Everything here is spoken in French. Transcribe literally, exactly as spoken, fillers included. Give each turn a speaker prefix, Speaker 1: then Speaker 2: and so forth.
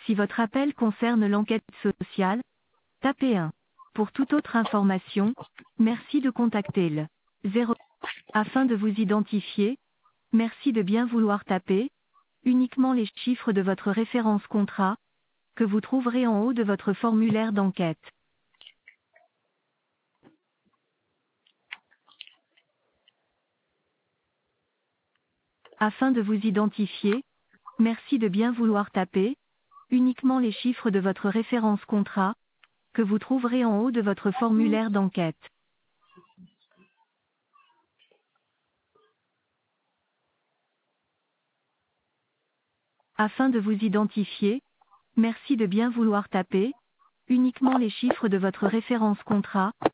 Speaker 1: Si votre appel concerne l'enquête sociale, tapez un. Pour toute autre information, merci de contacter le zéro. Afin de vous identifier, merci de bien vouloir taper uniquement les chiffres de votre référence contrat, que vous trouverez en haut de votre formulaire d'enquête. Afin de vous identifier, merci de bien vouloir taper uniquement les chiffres de votre référence contrat, que vous trouverez en haut de votre formulaire d'enquête. Afin de vous identifier, merci de bien vouloir taper uniquement les chiffres de votre référence contrat,